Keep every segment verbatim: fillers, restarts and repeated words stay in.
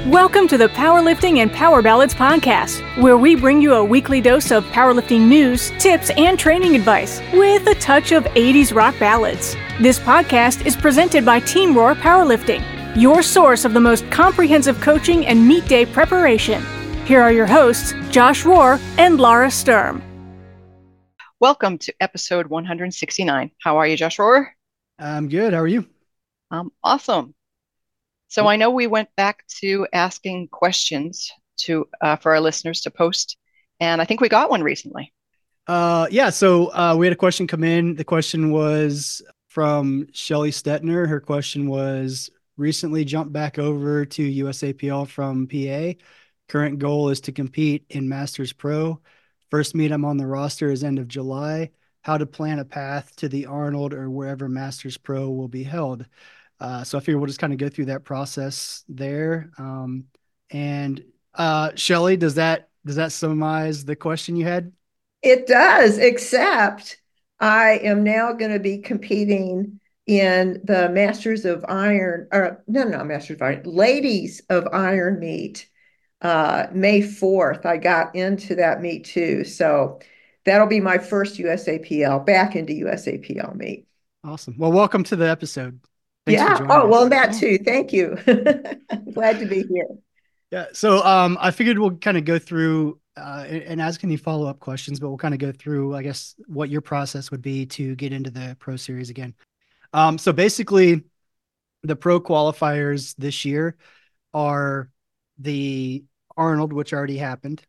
Welcome to the Powerlifting and Power Ballads podcast, where we bring you a weekly dose of powerlifting news, tips, and training advice with a touch of eighties rock ballads. This podcast is presented by Team Roar Powerlifting, your source of the most comprehensive coaching and meet day preparation. Here are your hosts, Josh Rohr and Laura Sturm. Welcome to episode one hundred sixty-nine. How are you, Josh Rohr? I'm good. How are you? Um, awesome. So I know we went back to asking questions to uh, for our listeners to post, and I think we got one recently. Uh, yeah. So uh, we had a question come in. The question was from Shelly Stetner. Her question was, recently jumped back over to U S A P L from P A. Current goal is to compete in Masters Pro. First meet I'm on the roster is end of July. How to plan a path to the Arnold or wherever Masters Pro will be held. Uh, so I figure we'll just kind of go through that process there. Um, and uh, Shelly, does that does that summarize the question you had? It does, except I am now going to be competing in the Masters of Iron, or no, no, Masters of Iron, Ladies of Iron meet, uh, May fourth. I got into that meet too. So that'll be my first U S A P L, back into U S A P L meet. Awesome. Well, welcome to the episode. Thanks yeah. Oh, us. well, that too. Thank you. Glad to be here. Yeah. So um, I figured we'll kind of go through uh, and, and ask any follow-up questions, but we'll kind of go through, I guess, what your process would be to get into the Pro Series again. Um, so basically, the Pro qualifiers this year are the Arnold, which already happened,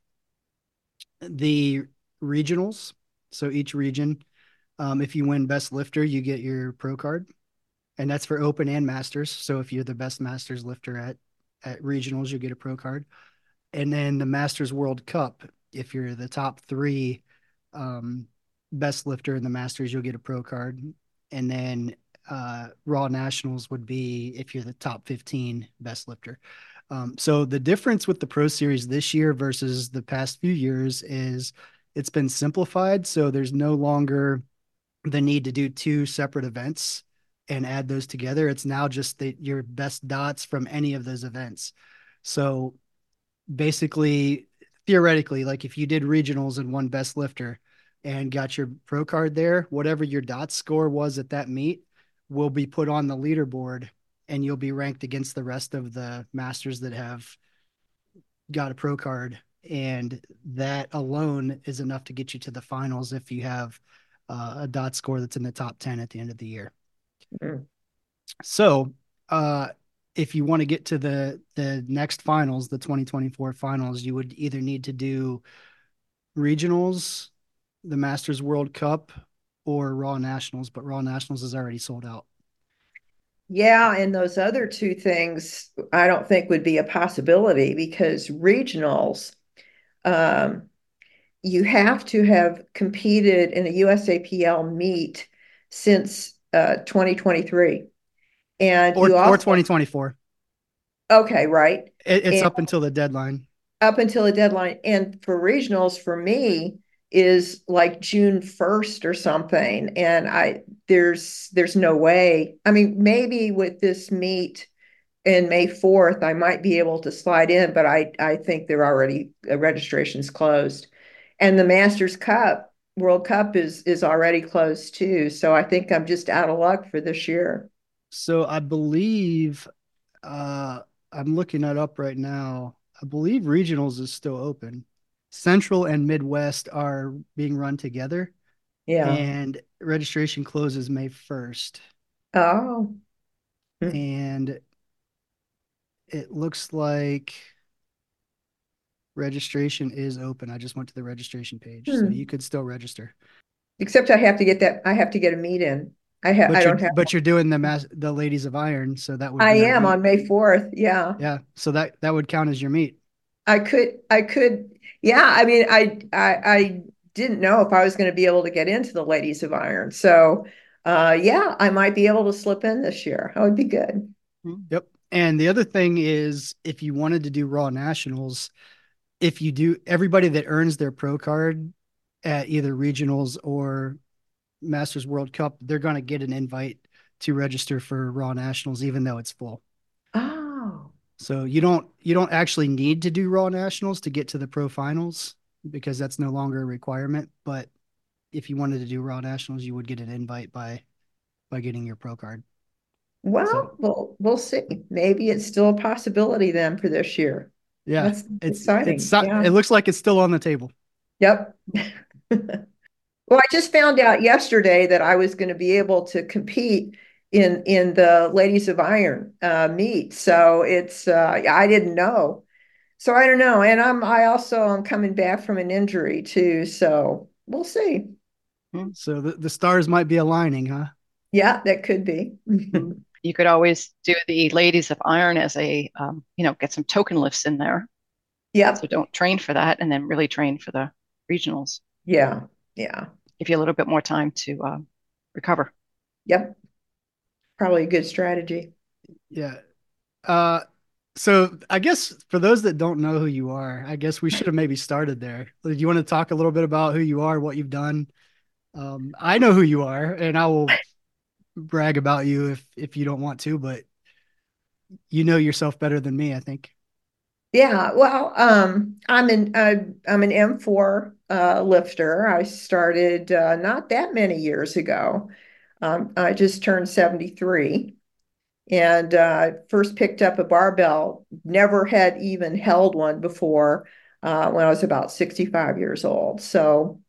the regionals. So each region, um, if you win Best Lifter, you get your Pro card. And that's for Open and Masters. So if you're the best Masters lifter at, at regionals, you get a Pro card. And then the Masters World Cup, if you're the top three um, best lifter in the Masters, you'll get a Pro card. And then uh, Raw Nationals would be if you're the top fifteen best lifter. Um, so the difference with the Pro Series this year versus the past few years is it's been simplified. So there's no longer the need to do two separate events and add those together. It's now just the, your best dots from any of those events. So basically, theoretically, like if you did regionals and won best lifter and got your Pro card there, whatever your dot score was at that meet will be put on the leaderboard and you'll be ranked against the rest of the masters that have got a Pro card. And that alone is enough to get you to the finals if you have uh, a dot score that's in the top ten at the end of the year. Mm. So, uh, if you want to get to the the next finals, the twenty twenty-four finals, you would either need to do regionals, the Masters World Cup, or Raw Nationals. But Raw Nationals is already sold out. Yeah, and those other two things I don't think would be a possibility because regionals, um, you have to have competed in a U S A P L meet since uh, twenty twenty-three. And or, you also, or twenty twenty-four. Okay, right. It, it's and up until the deadline. Up until the deadline. And for regionals, for me, is like June first or something. And I there's there's no way. I mean, maybe with this meet in May fourth, I might be able to slide in, but I, I think they're already uh, registration's closed. And the Masters Cup, World Cup is is already closed too. So I think I'm just out of luck for this year. So I believe, uh, I'm looking that up right now. I believe regionals is still open. Central and Midwest are being run together. Yeah. And registration closes May first. Oh. And it looks like registration is open. I just went to the registration page. Hmm. So you could still register. Except I have to get that, I have to get a meet in. I have, I don't have. But you're doing the mass, the Ladies of Iron, so that would. I am on May fourth. Yeah. Yeah. So that that would count as your meet. I could, I could. Yeah. I mean, I, I, I didn't know if I was going to be able to get into the Ladies of Iron. So, uh, yeah, I might be able to slip in this year. That would be good. Yep. And the other thing is, if you wanted to do Raw Nationals, if you do, everybody that earns their Pro card at either regionals or Masters World Cup, they're going to get an invite to register for Raw Nationals, even though it's full. Oh, So you don't you don't actually need to do Raw Nationals to get to the pro finals because that's no longer a requirement. But if you wanted to do Raw Nationals, you would get an invite by by getting your pro card. So Well, we'll we'll see. Maybe it's still a possibility then for this year. yeah, That's it's it's exciting. Yeah. it looks like it's still on the table. Yep. Well, I just found out yesterday that I was going to be able to compete in in the Ladies of Iron uh, meet. So it's uh, I didn't know. So I don't know. And I'm I also am coming back from an injury too. So we'll see. So the, the stars might be aligning, huh? Yeah, that could be. You could always do the Ladies of Iron as a, um, you know, get some token lifts in there. So Yep. don't train for that and then really train for the regionals. Yeah. Yeah. Give you a little bit more time to uh, recover. Yep. Probably a good strategy. Yeah. Uh, so I guess for those that don't know who you are, I guess we should have maybe started there. Do you want to talk a little bit about who you are, what you've done? Um, I know who you are, and I will brag about you if if you don't want to, but you know yourself better than me, I think. Yeah, well, um, I'm an uh, I'm an M four uh, lifter. I started uh, not that many years ago. Um, I just turned seventy-three and uh, first picked up a barbell. Never had even held one before uh, when I was about sixty-five years old. So,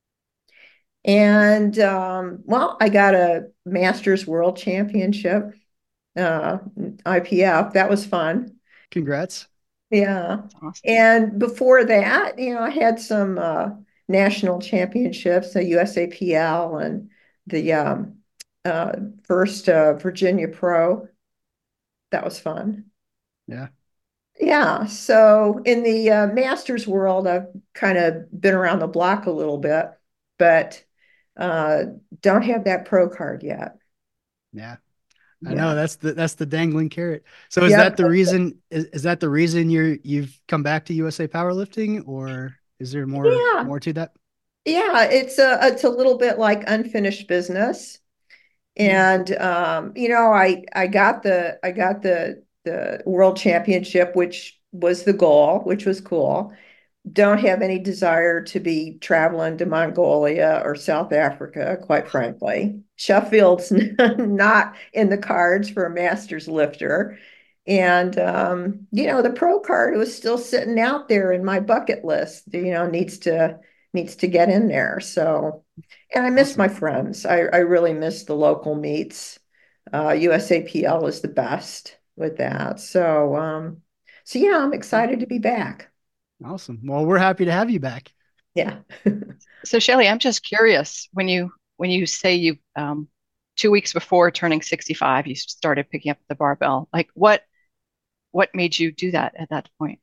and um, well, I got a Masters World Championship, uh, I P F. That was fun. Congrats. Yeah. That's awesome. And before that, you know, I had some uh, national championships, the U S A P L and the um, uh, first uh, Virginia Pro. That was fun. Yeah. Yeah. So in the uh, Masters world, I've kind of been around the block a little bit, but uh, don't have that pro card yet. Yeah. I know Yeah. that's the that's the dangling carrot. So is that Yep. the reason is, is that the reason you're you've come back to U S A Powerlifting, or is there more Yeah. more to that? Yeah. It's a it's a little bit like unfinished business. Mhm. And um, you know, I I got the I got the the world championship, which was the goal, which was cool. Don't have any desire to be traveling to Mongolia or South Africa, quite frankly. Sheffield's not in the cards for a master's lifter. And um, you know, the pro card was still sitting out there in my bucket list, you know, needs to needs to get in there. So, and I miss Awesome. my friends. I, I really miss the local meets. Uh, U S A P L is the best with that. So um, so yeah, I'm excited to be back. Awesome. Well, we're happy to have you back. Yeah. So Shelley, I'm just curious when you when you say you um, two weeks before turning sixty-five, you started picking up the barbell. Like what what made you do that at that point?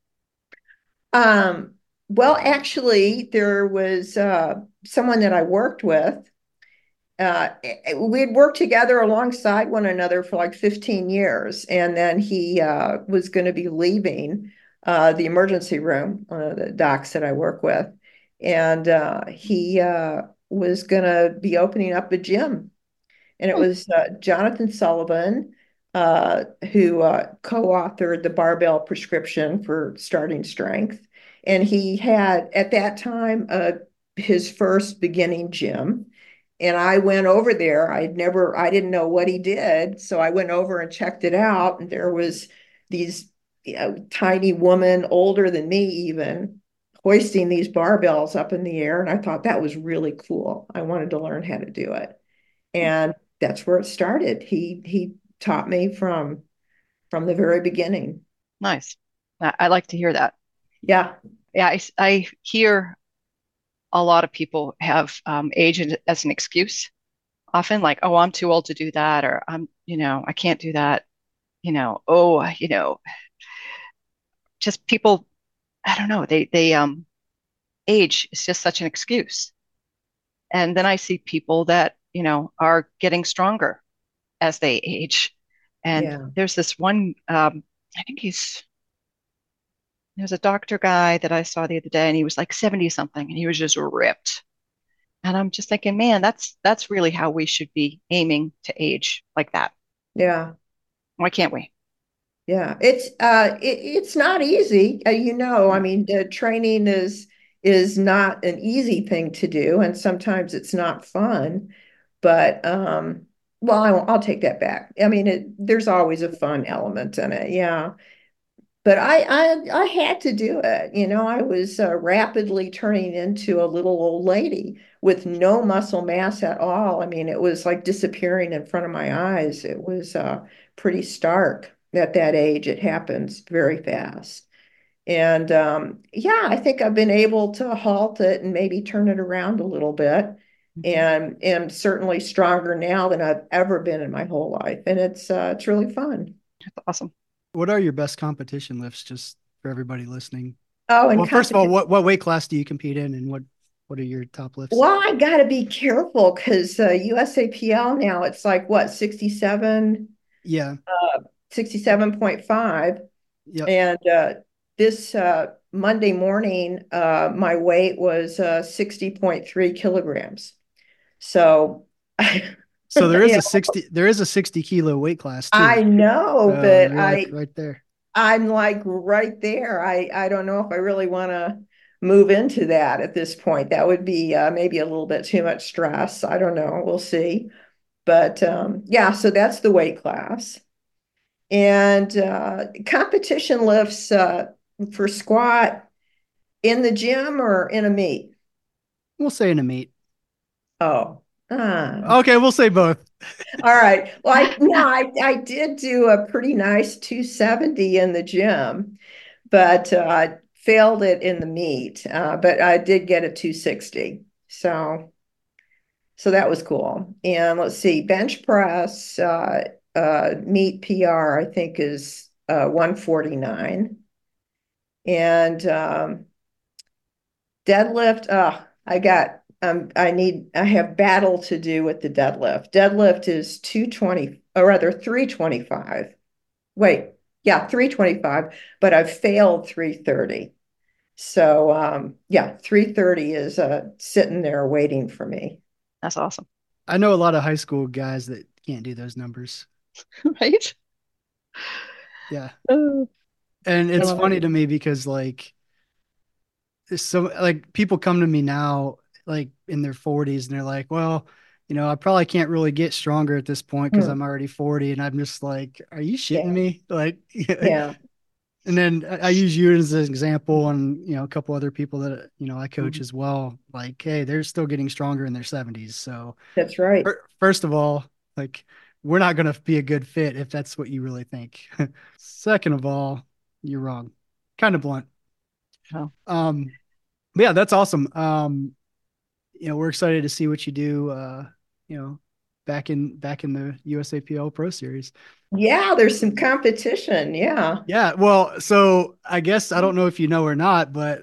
Um, well, actually, there was uh, someone that I worked with. Uh, we had worked together alongside one another for like fifteen years, and then he uh, was going to be leaving uh, the emergency room, one of the docs that I work with, and uh, he uh, was going to be opening up a gym. And it Hmm. was uh, Jonathan Sullivan uh, who uh, co-authored the barbell prescription for starting strength. And he had at that time uh, his first beginning gym. And I went over there. I'd never, I didn't know what he did. So I went over and checked it out. And there was these, you know, tiny woman, older than me even, hoisting these barbells up in the air. And I thought that was really cool. I wanted to learn how to do it. And that's where it started. He he taught me from from the very beginning. Nice. I, I like to hear that. Yeah. Yeah, I, I hear a lot of people have um, age as an excuse often, like, oh, I'm too old to do that, or I'm, you know, I can't do that. You know, oh, you know, just people, I don't know, they they um age is just such an excuse. And then I see people that, you know, are getting stronger as they age. And Yeah. there's this one, um, I think he's, there's a doctor guy that I saw the other day, and he was like seventy something, and he was just ripped. And I'm just thinking, man, that's that's really how we should be aiming to age like that. Yeah. Why can't we? Yeah, it's uh it, it's not easy. Uh, you know, I No. mean, the training is is not an easy thing to do, and sometimes it's not fun. But um, well, I won't, I'll take that back. I mean, it, there's always a fun element in it. Yeah. But I, I, I had to do it. You know, I was uh, rapidly turning into a little old lady with no muscle mass at all. I mean, it was like disappearing in front of my eyes. It was uh, pretty stark at that age. It happens very fast. And um, yeah, I think I've been able to halt it and maybe turn it around a little bit. Okay. And am certainly stronger now than I've ever been in my whole life. And it's uh, it's really fun. That's awesome. What are your best competition lifts, just for everybody listening? Oh, and Well, first of all, competition. what what weight class do you compete in, and what what are your top lifts? Well, I got to be careful because uh, U S A P L now it's like what sixty-seven, Yeah. uh, sixty-seven point five. Yep. And uh, this uh, Monday morning, uh, my weight was uh, sixty point three kilograms. So, So there is yeah, a sixty there is a sixty kilo weight class too. I know, So but you're like I right there. I'm like right there. I I don't know if I really want to move into that at this point. That would be uh, maybe a little bit too much stress. I don't know. We'll see. But um, yeah, so that's the weight class. And uh, competition lifts uh, for squat in the gym or in a meet? We'll say in a meet. Oh, ah. Okay, we'll say both. All right. Well, I no, I, I did do a pretty nice two seventy in the gym, but uh, failed it in the meet. Uh, but I did get a two sixty. So so that was cool. And let's see, bench press, uh, uh, meet P R, I think is uh, one forty-nine. And um, deadlift, uh, I got um I need I have battle to do with the deadlift. Deadlift is two twenty, or rather three twenty-five. Wait, yeah, three twenty-five, but I've failed three thirty. So um yeah, three thirty is uh sitting there waiting for me. That's awesome. I know a lot of high school guys that can't do those numbers. Right? Yeah. Uh, And it's Oh, funny to me because like so like people come to me now like in their forties and they're like, well, you know, I probably can't really get stronger at this point because hmm, I'm already forty. And I'm just like, are you shitting yeah, me? Like, yeah, and then I I use you as an example and, you know, a couple other people that, you know, I coach mhm. as well. Like, hey, they're still getting stronger in their seventies. So, that's right. fir- first of all, like, we're not going to be a good fit if that's what you really think. Second of all, you're wrong. Kind of blunt. Oh, Um, but yeah, that's awesome. Um, you know, we're excited to see what you do, uh, you know, back in back in the U S A P L Pro Series. Yeah, there's some competition. Yeah. Yeah, well, so I guess I don't know if you know or not, but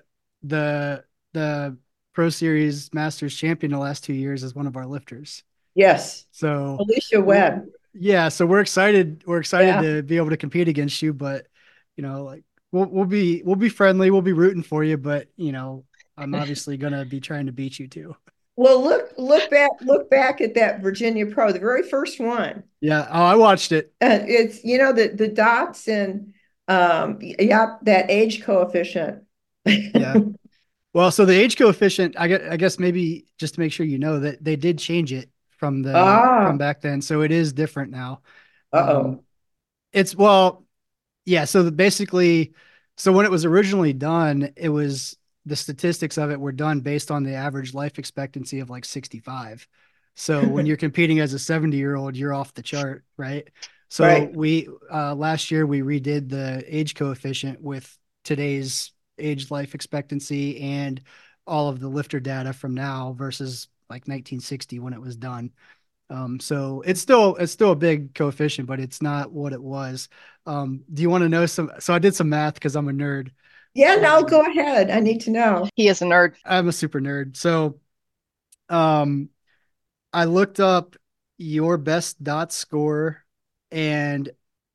the the Pro Series Masters champion the last two years is one of our lifters. Yes. So, Alicia w- Webb. yeah, so we're excited. We're excited Yeah. to be able to compete against you, but you know, like we'll we'll be we'll be friendly. We'll be rooting for you, but you know, I'm obviously gonna be trying to beat you too. Well, look, look back, look back at that Virginia Pro, the very first one. Yeah. Oh, I watched it. Uh, it's, you know, the the dots and um yeah, that age coefficient. Yeah. Well, so the age coefficient, I guess, I guess maybe just to make sure you know that they did change it from the from Ah, back then, so it is different now. Um, uh-oh. it's well, yeah. So the, basically, so when it was originally done, it was the statistics of it were done based on the average life expectancy of like sixty-five. So when you're competing as a seventy year old, you're off the chart, right? So Right. we uh, last year we redid the age coefficient with today's age life expectancy and all of the lifter data from now versus like nineteen sixty when it was done. Um, so it's still it's still a big coefficient, but it's not what it was. Um, do you want to know some? So I did some math because I'm a nerd. Yeah, no, Um, go ahead. I need to know. he is a nerd. I'm a super nerd. So um, I looked up your best dot score and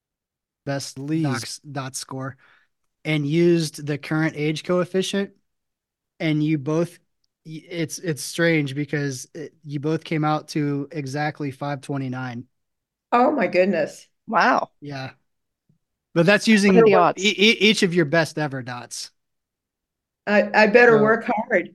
best leagues dot score and used the current age coefficient, and you both. It's it's strange because it, you both came out to exactly five twenty-nine. Oh my goodness. Wow. Yeah. But that's using What are the e- odds? e- each of your best ever dots. I, I better So, work hard.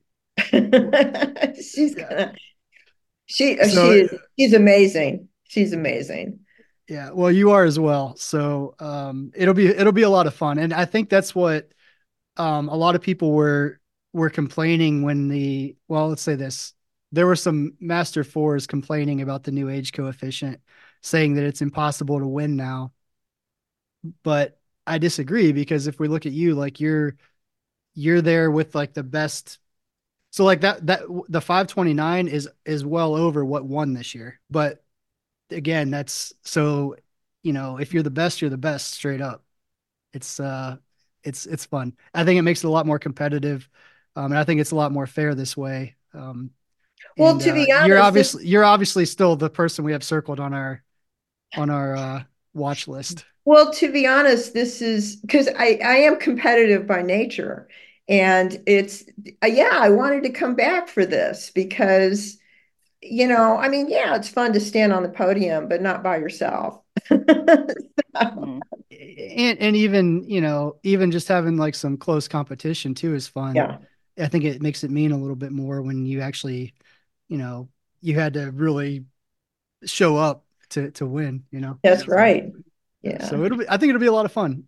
She's yeah. gonna she she So is she's amazing. She's amazing. yeah, well, you are as well. So um, it'll be it'll be a lot of fun, and I think that's what um, a lot of people were were complaining when the well, let's say this, there were some Master Fours complaining about the new age coefficient, saying that it's impossible to win now. But I disagree because if we look at you, like you're you're there with like the best. So like that that the five twenty-nine is is well over what won this year. But again, that's so you know, if you're the best, you're the best straight up. It's uh it's it's fun. I think it makes it a lot more competitive. Um, and I think it's a lot more fair this way. Um, Well, and to uh, be you're honest, this obviously you're obviously still the person we have circled on our on our uh watch list. well, to be honest, this is because I I am competitive by nature, and it's uh, yeah, I wanted to come back for this because you know, I mean, yeah, it's fun to stand on the podium, but not by yourself. Mm. And and even, you know, even just having like some close competition too is fun. Yeah, I think it makes it mean a little bit more when you actually, you know, you had to really show up to to win, you know. that's So right. Yeah. so it'll be I think it'll be a lot of fun.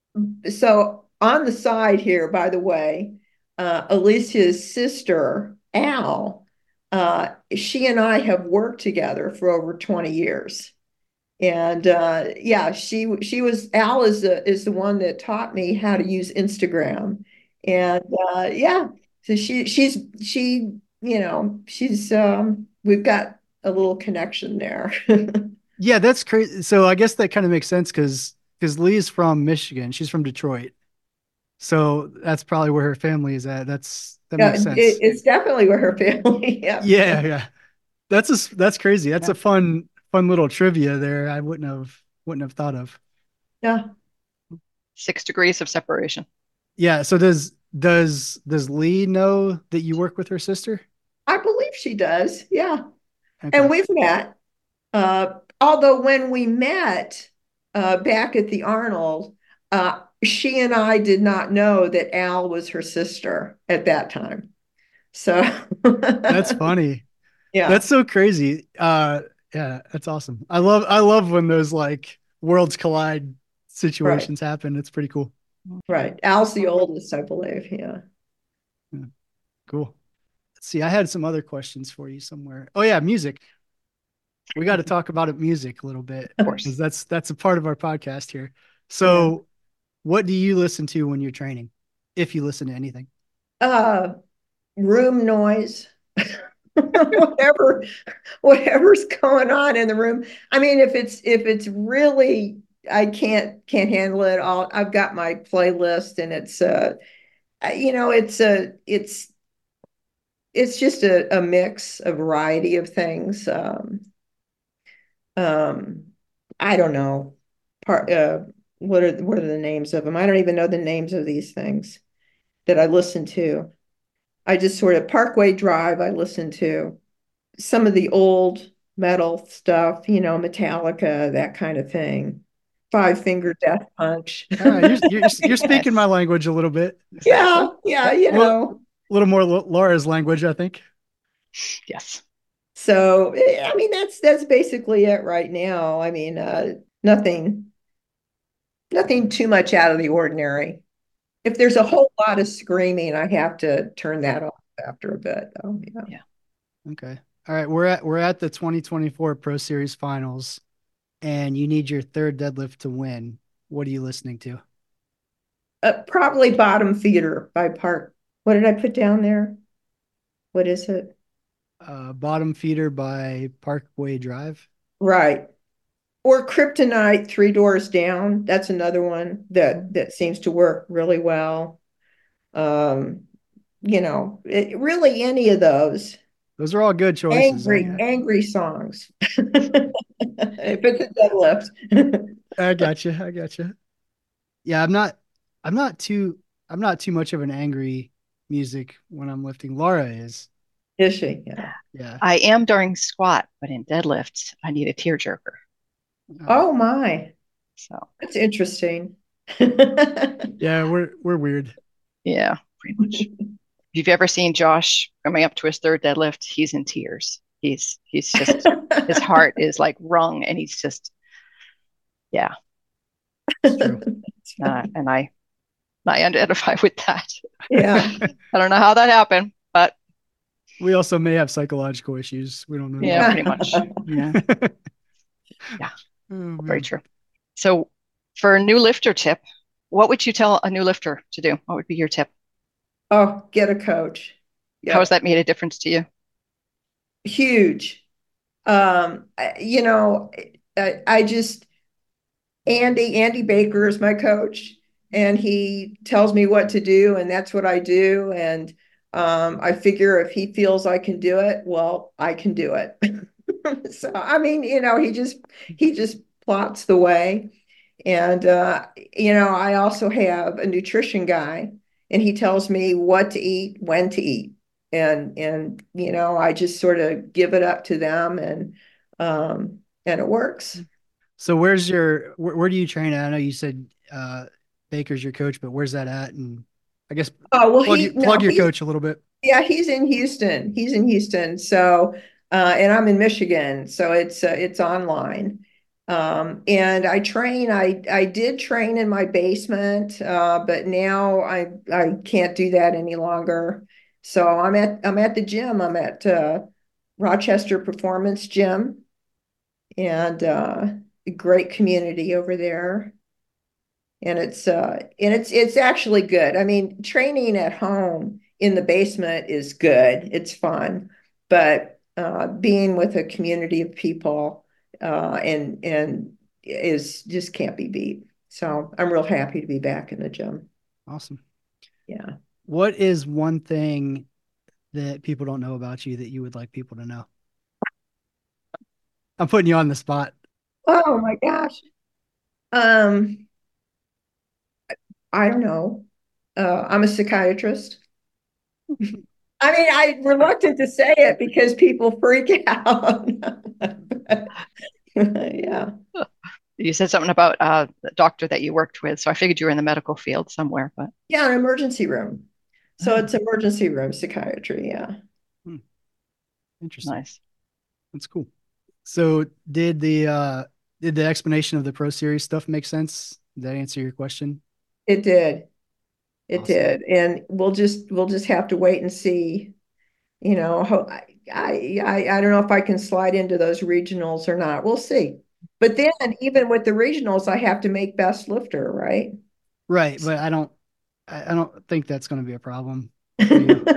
So on the side here, by the way, uh, Alicia's sister, Al, uh, she and I have worked together for over twenty years. And uh, yeah, she she was Al is the is the one that taught me how to use Instagram. And uh, yeah, so she she's she, you know, she's um, we've got a little connection there. Yeah, that's crazy. So I guess that kind of makes sense because because Lee's from Michigan. She's from Detroit. So that's probably where her family is at. That's that Yeah, makes it, sense. it's definitely where her family. Yeah, Yeah, yeah. That's a, that's crazy. That's Yeah. a fun fun little trivia there. I wouldn't have wouldn't have thought of. yeah. Six degrees of separation. Yeah. So does does does Lee know that you work with her sister? I believe she does. Yeah. And Okay. we've met. Uh, although when we met uh, back at the Arnold, uh, she and I did not know that Al was her sister at that time. So, That's funny. yeah, That's so crazy. Uh yeah, that's awesome. I love I love when those like worlds collide right, situations happen. It's pretty cool. right. Al's the oldest, I believe. Yeah. Yeah, cool. Let's see. I had some other questions for you somewhere. Oh yeah, music. We got to talk about it music a little bit Of because course. that's that's a part of our podcast here. Yeah. So, what do you listen to when you're training? If you listen to anything. Uh, room noise. Whatever, whatever's going on in the room. I mean, if it's if it's really I can't can't handle it all. I've got my playlist and it's uh you know, it's a it's it's just a, a mix, a variety of things. Um, um, I don't know. Part uh, what are what are the names of them? I don't even know the names of these things that I listen to. I just sort of Parkway Drive. I listen to some of the old metal stuff, you know, Metallica, that kind of thing. Five Finger Death Punch. Ah, you're, you're you're speaking my Yes. language a little bit. Yeah, Exactly. yeah, you A little, know. little more Laura's language, I think. Yes. So, eh, I mean, that's that's basically it right now. I mean, uh, nothing nothing too much out of the ordinary. If there's a whole lot of screaming, I have to turn that off after a bit, though. Yeah. Yeah. Okay. All right. We're at we're at the twenty twenty-four Pro Series Finals, and you need your third deadlift to win. What are you listening to? Uh, probably Bottom Feeder by Park. What did I put down there? What is it? Uh, Bottom Feeder by Parkway Drive. Right. Or Kryptonite, Three Doors Down. That's another one that that seems to work really well. Um, you know, it, really any of those Those are all good choices. angry, I angry songs. If it's a deadlift. I got you. I got you. Yeah, I'm not. I'm not too. I'm not too much of an angry music when I'm lifting. Laura is. Is she? Yeah. Yeah. I am during squat, but in deadlifts, I need a tearjerker. Uh, Oh my. So That's interesting. Yeah, we're we're weird. yeah, pretty much. If you've ever seen Josh coming up to his third deadlift, he's in tears. He's he's just his heart is like wrung, and he's just yeah. It's true. Uh, and I I identify with that. Yeah. I don't know how that happened, but We also may have psychological issues. We don't know. yeah, pretty much. Yeah. Yeah, Oh, very man. true. So for a new lifter tip, what would you tell a new lifter to do? What would be your tip? Oh, get a coach. How has Yep. that made a difference to you? Huge. Um, I- you know, I, I just Andy, Andy Baker is my coach, and he tells me what to do, and that's what I do. And um, I figure if he feels I can do it, well, I can do it. So, I mean, you know, he just he just plots the way. And uh, you know, I also have a nutrition guy, and he tells me what to eat, when to eat. And and you know, I just sort of give it up to them, and um, and it works. So where's your where, where do you train at? I know you said uh Baker's your coach, but where's that at? And I guess Oh, well, plug he your no, plug your he's coach a little bit. yeah, he's in Houston. He's in Houston. So, uh, and I'm in Michigan, so it's uh, it's online. Um, and I train. I I did train in my basement, uh, but now I I can't do that any longer. So I'm at I'm at the gym. I'm at uh, Rochester Performance Gym, and uh, a great community over there. And it's uh and it's it's actually good. I mean, training at home in the basement is good. It's fun, but uh, being with a community of people uh, and and is just can't be beat. So I'm real happy to be back in the gym. Awesome. Yeah. What is one thing that people don't know about you that you would like people to know? I'm putting you on the spot. Oh my gosh. Um, I don't know. Uh, I'm a psychiatrist. I mean, I'm reluctant to say it because people freak out. Yeah. You said something about uh, the doctor that you worked with, so I figured you were in the medical field somewhere, but Yeah, an emergency room. So Oh, it's emergency room psychiatry. Yeah. hmm, interesting. nice. That's cool. So did the uh did the explanation of the Pro Series stuff make sense? Did that answer your question? It did. It Awesome. did. And we'll just we'll just have to wait and see. You know, ho- I, I I I don't know if I can slide into those regionals or not. We'll see. But then even with the regionals, I have to make best lifter, right? Right, but I don't I, I don't think that's going to be a problem for you.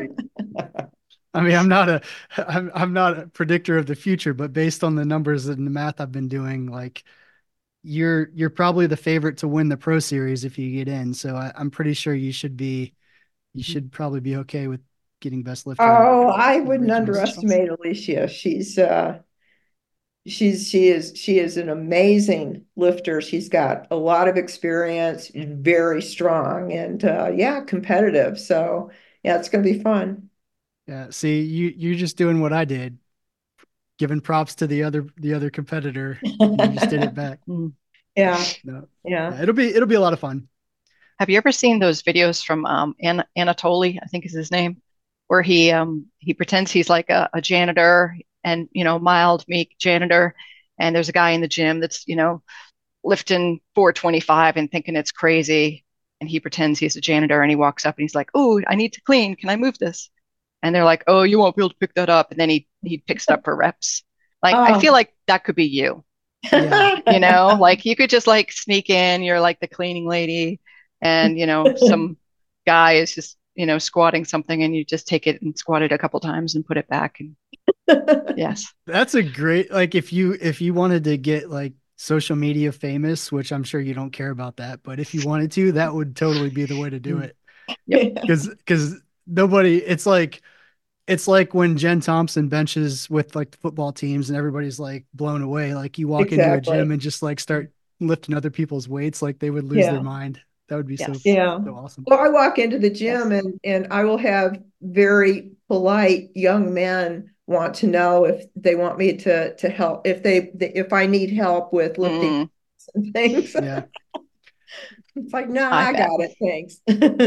I mean, I'm not a I'm I'm not a predictor of the future, but based on the numbers and the math I've been doing, like you're you're probably the favorite to win the Pro Series if you get in. So I, I'm pretty sure you should be you should probably be okay with getting best lifter Oh, I in the wouldn't regionals. underestimate Alicia. She's uh she's she is she is an amazing lifter. She's got a lot of experience, very strong, and uh yeah, competitive. So yeah, it's gonna be fun. Yeah, see, you you're just doing what I did, giving props to the other the other competitor. And you just did it back. Mm. Yeah, No, yeah. yeah, it'll be it'll be a lot of fun. Have you ever seen those videos from um, An Anatoly, I think is his name, where he um, he pretends he's like a, a janitor and you know mild, meek janitor, and there's a guy in the gym that's you know lifting four twenty-five and thinking it's crazy, and he pretends he's a janitor and he walks up and he's like, "Oh, I need to clean. Can I move this?" And they're like, "Oh, you won't be able to pick that up." And then he he picks it up for reps. Like I feel Oh. like that could be you. Yeah. You know, like you could just like sneak in, you're like the cleaning lady, and you know, some guy is just, you know, squatting something and you just take it and squat it a couple times and put it back. And yes. That's a great like if you if you wanted to get like social media famous, which I'm sure you don't care about that, but if you wanted to, that would totally be the way to do it. Yep. Because because nobody it's like it's like when Jen Thompson benches with like the football teams and everybody's like blown away. Like you walk into a Exactly. gym and just like start lifting other people's weights, like they would lose their Yeah. mind. That would be so Yes. Yeah. so awesome. Well, I walk into the Yes. gym and and I will have very polite young men want to know if they want me to to help if they if I need help with lifting. Mm. and things. Yeah. It's like, no, I I bet. got it. Thanks.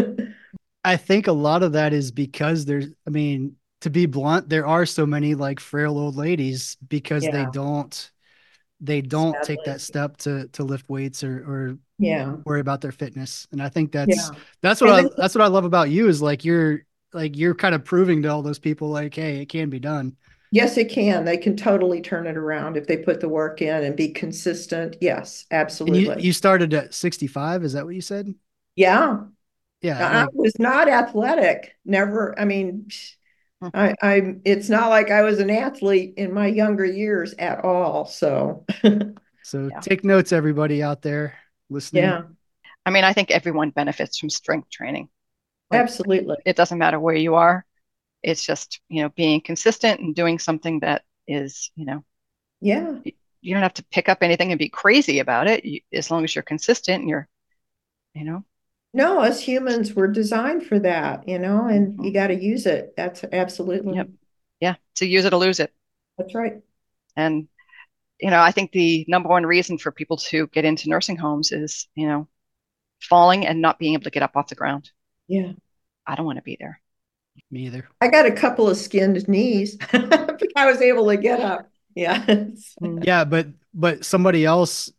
I think a lot of that is because there's, I mean, to be blunt, there are so many like frail old ladies because they Yeah, don't they don't take that sadly. step to to lift weights or or Yeah, worry about their fitness. And I think that's yeah. that's what And I then, that's what I love about you is like you're like you're kind of proving to all those people like, hey, it can be done. yes, it can. They can totally turn it around if they put the work in and be consistent. Yes, And you absolutely. you started at sixty-five, is that what you said? Yeah, Yeah, I like was not athletic. Never. I mean, I, I, it's not like I was an athlete in my younger years at all. So, so Yeah. take notes everybody out there listening. yeah, I mean, I think everyone benefits from strength training. Like absolutely. it doesn't matter where you are. It's just, you know, being consistent and doing something that is, you know, Yeah. you don't have to pick up anything and be crazy about it. You, as long as you're consistent and you're, you know, No, us humans were designed for that, you know, and you mhm. got to use it. That's absolutely, Yep. Yeah. To use it or lose it. that's right. And, you know, I think the number one reason for people to get into nursing homes is, you know, falling and not being able to get up off the ground. Yeah. I don't want to be there. Me either. I got a couple of skinned knees. I was able to get up. Yeah. Mm. Yeah, but but somebody else,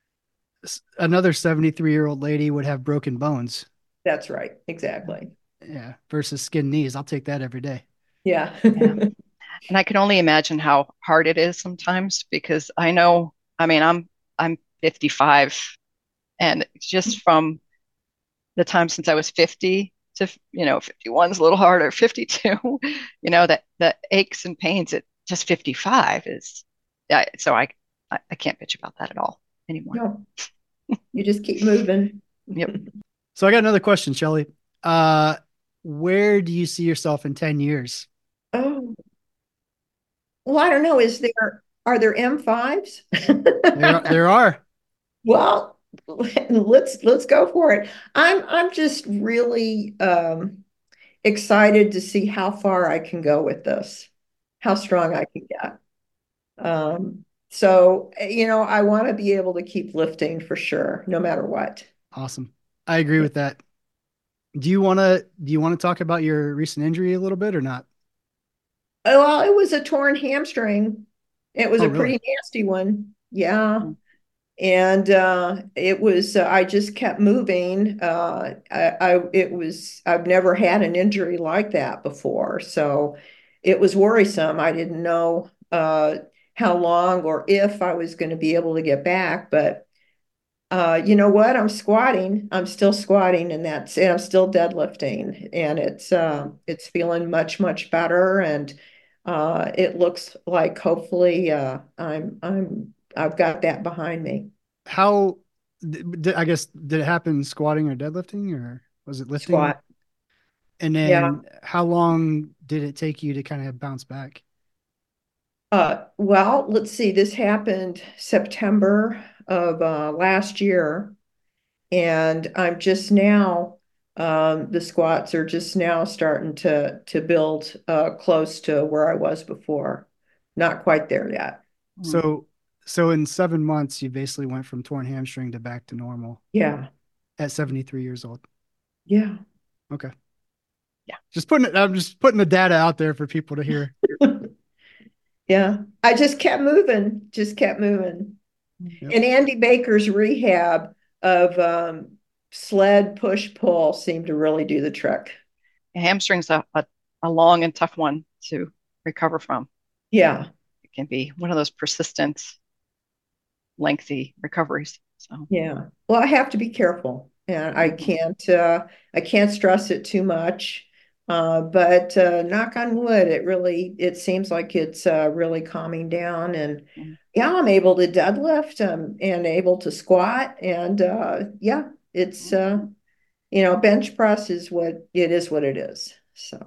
another seventy-three year old lady would have broken bones. That's right. Exactly. Yeah, versus skin knees. I'll take that every day. Yeah. Yeah. And I can only imagine how hard it is sometimes because I know, I mean, I'm I'm fifty-five and just from the time since I was fifty to, you know, fifty-one is a little harder, fifty-two, you know, that the aches and pains at just fifty-five is, yeah, so I, I I can't bitch about that at all anymore. No, you just keep moving. Yep. So I got another question, Shelley. Uh, where do you see yourself in ten years? Oh, well, I don't know. Is there, are there M fives? There, are- there are. Well, let's let's go for it. I'm I'm just really um excited to see how far I can go with this, how strong I can get. Um, so you know, I want to be able to keep lifting for sure, no matter what. Awesome. I agree with that. Do you want to do you want to talk about your recent injury a little bit or not? Oh, well, it was a torn hamstring. It was Oh, a really? pretty nasty one. Yeah. And uh, it was, uh, I just kept moving. Uh, I, I, it was, I've never had an injury like that before. So it was worrisome. I didn't know uh, how long or if I was going to be able to get back. But uh, you know what? I'm squatting. I'm still squatting, and that's, and I'm still deadlifting, and it's, uh, it's feeling much, much better. And uh, it looks like hopefully uh, I'm, I'm, I've got that behind me. How did, I guess did it happen squatting or deadlifting or was it lifting? Squat. And Yeah. then how long did it take you to kind of bounce back? Uh, well, let's see. This happened September of uh, last year, and I'm just now. Um, the squats are just now starting to to build uh, close to where I was before. Not quite there yet. Mm. So so in seven months you basically went from torn hamstring to back to normal Yeah, at seventy-three years old. yeah, Okay. Yeah. Just putting it, I'm just putting the data out there for people to hear. yeah. I just kept moving, just kept moving. Yep. And Andy Baker's rehab of um, sled push pull seemed to really do the trick. A hamstring's a, a, a long and tough one to recover from. Yeah. It can be one of those persistent, lengthy recoveries. So, Yeah. Well, I have to be careful, and I mhm. can't uh I can't stress it too much. Uh, but uh, knock on wood, it really it seems like it's uh, really calming down, and yeah, I'm able to deadlift um, and able to squat, and uh, yeah, it's uh, you know, bench press is what it is what it is. So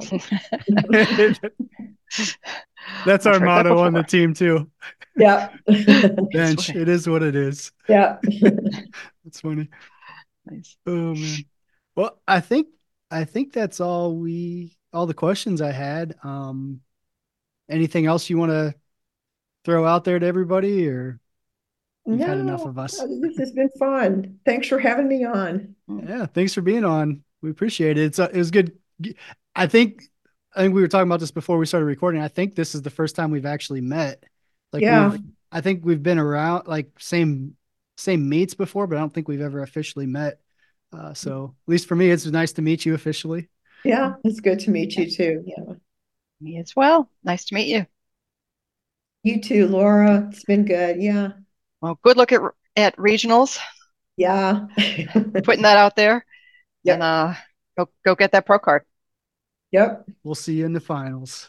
That's I've our heard that motto on the before. team too. yeah, It's what Bench. it It is what it is. yeah. That's funny. is. Oh man. Well, I think I think that's all we all the questions I had. Um, anything else you want to throw out there to everybody or You've no, had enough of us. This has been fun. Thanks for having me on. Yeah, thanks for being on. We appreciate it. It's uh, it was good. I think I think we were talking about this before we started recording. I think this is the first time we've actually met. Like, yeah, I think we've been around like same same meets before, but I don't think we've ever officially met. Uh, so at least for me, it's nice to meet you officially. Yeah, it's good to meet you too. Yeah, Me as well. Nice to meet you. you too, Laura. It's been good. Yeah, Well, good look at at regionals. yeah. Putting that out there. Yep. And uh, go go get that pro card. Yep. We'll see you in the finals.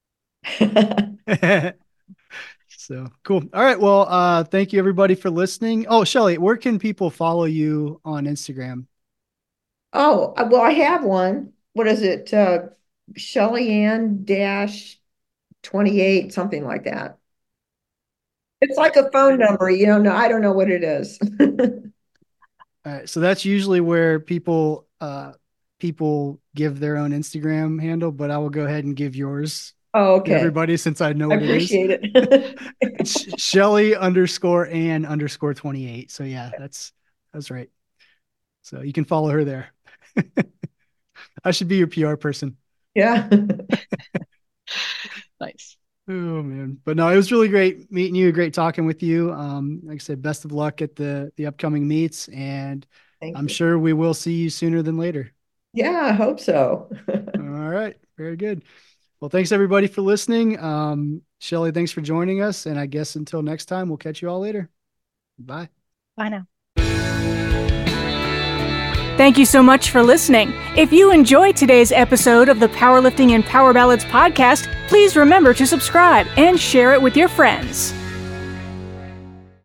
So cool. All right. Well, uh, thank you everybody for listening. Oh, Shelly, where can people follow you on Instagram? Oh, well, I have one. What is it? Uh, Shelly Ann dash twenty-eight, something like that. It's like a phone number, you don't know. I don't know what it is. All right. So that's usually where people, uh, people give their own Instagram handle, but I will go ahead and give yours. Oh, okay. Everybody, since I know I what appreciate it is. it. It's Shelly underscore Ann underscore twenty-eight. So yeah, that's that's right. So you can follow her there. I should be your P R person. Yeah. Nice. Oh man. But no, it was really great meeting you, great talking with you. Um, like I said, best of luck at the the upcoming meets, and Thank I'm you. sure we will see you sooner than later. Yeah, I hope so. All right. Very good. Well, thanks everybody for listening. Um, Shelly, thanks for joining us. And I guess until next time, we'll catch you all later. Bye. Bye now. Thank you so much for listening. If you enjoyed today's episode of the Powerlifting and Power Ballads podcast, please remember to subscribe and share it with your friends.